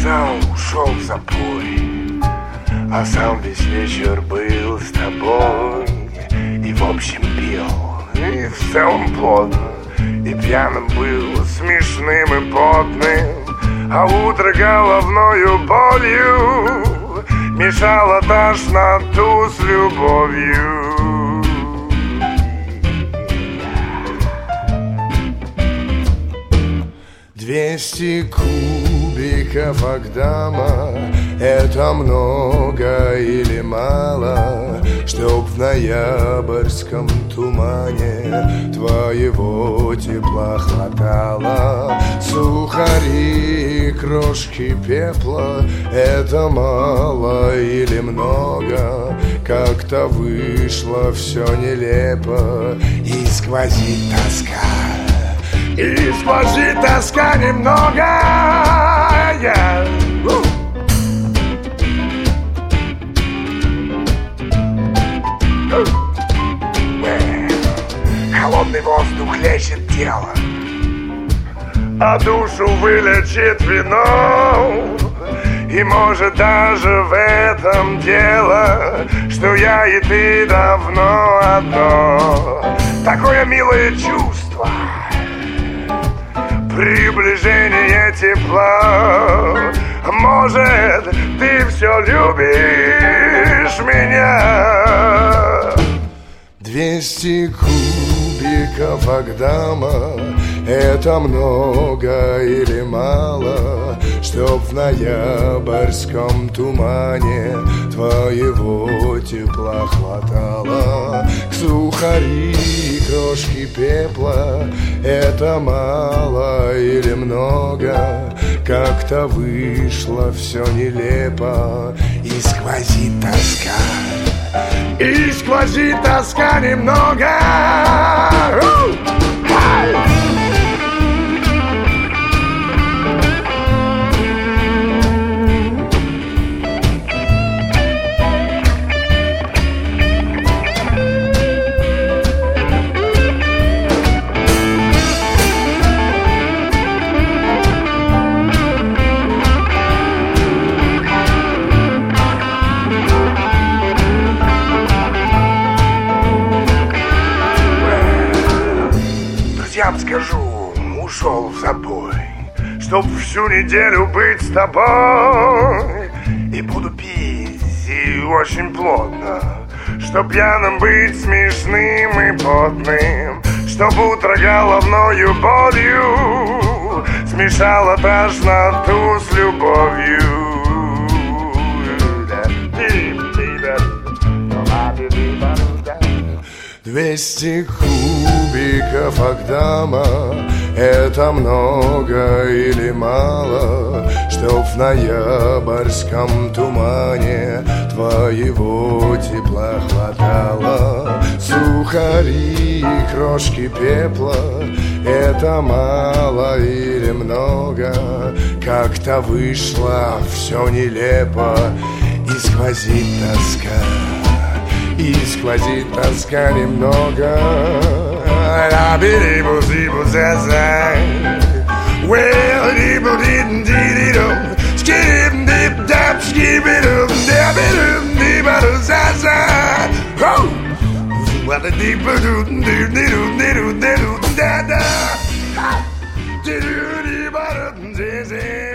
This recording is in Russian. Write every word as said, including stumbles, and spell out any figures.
сам ушел в запой, а сам весь вечер был с тобой. И в общем пил, и в целом плотно, и пьяным был, смешным и потным, а утро головною болью мешало тошноту с любовью. Двести кубиков Агдама — это много или мало, чтоб в ноябрьском тумане твоего тепла хватало? Сухари и крошки пепла — это мало или много? Как-то вышло все нелепо, и сквозит тоска. И сквозит тоска немного, yeah. uh. uh. Холодный воздух лечит тело, а душу вылечит вино. И может даже в этом дело, что я и ты давно одно. Такое милое чувство, приближение тепла. Может, ты все любишь меня? Двести кубиков Агдама — это много или мало, чтоб в ноябрьском тумане твоего тепла хватало? Сухари и крошки пепла — это мало или много? Как-то вышло все нелепо, и сквозит тоска. И сквозит тоска немного. Я вам скажу, ушел в забой, чтоб всю неделю быть с тобой. И буду пить, и очень плотно, чтоб пьяным быть, смешным и потным, чтоб утро головною болью смешало тошноту с любовью. Двести кубиков Агдама — это много или мало, чтоб в ноябрьском тумане твоего тепла хватало? Сухари и крошки пепла — это мало или много? Как-то вышло все нелепо, и сквозит тоска. И сквозит тоска немного. Well, dibble didn't did it up, skip dip dap, skip it up, dab it up, dip out of zaza. Oh, well, the deeper do do do do do do da da. Do do do do do